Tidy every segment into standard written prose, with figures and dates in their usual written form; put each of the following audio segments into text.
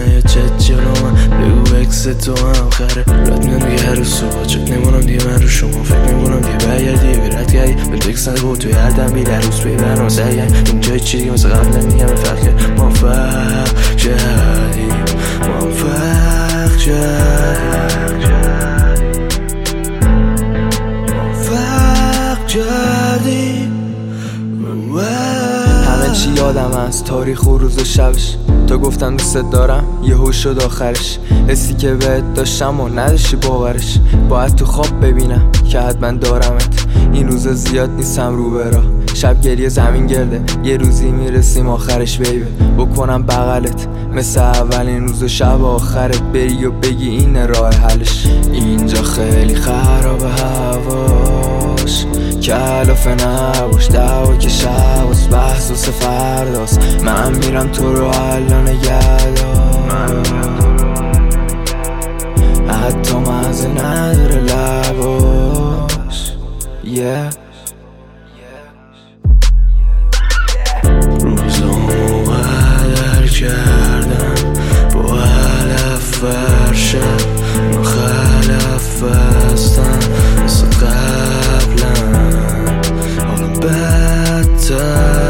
میزنه یا چت جلو من بگو اکس تو هم خره رد میان دیگه هر روز صبح چک نمونم دیگه من رو شما فکر میکنم دیگه برگردی به رد گردی به تکس نده بود توی هر دمی در روز بی برنامه سرگرد اون جای چی دیگه مثل قبل نمیگم به فرق کرد موفق شدیم موفق شدیم موفق شدیم همه چی یادم از تاریخ و روز و شبش تا گفتم دوست دارم یه هوش شد آخرش حسی که بهت داشتم و نداشتی باورش باید تو خواب ببینم که حتما دارمت این روزا زیاد نیستم رو برا شب گریه زمین گرده یه روزی میرسیم آخرش بیبه بکنم بغلت مثل اولین روز و شب آخرت بری و بگی این راه حلش اینجا خیلی خرابه هواش کلافه نباش دعوا که شباست بحث و فرداست من میرم تو رو الان نگهدار حتی مزه نداره لباش روزامو قدر کردم با علف فرشم من خلف بستم مثل قبلم حالا بدتر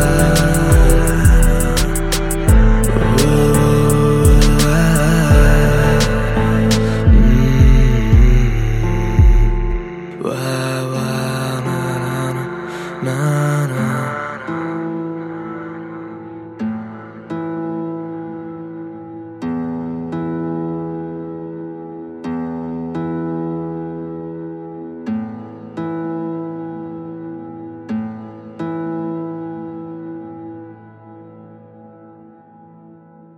na na na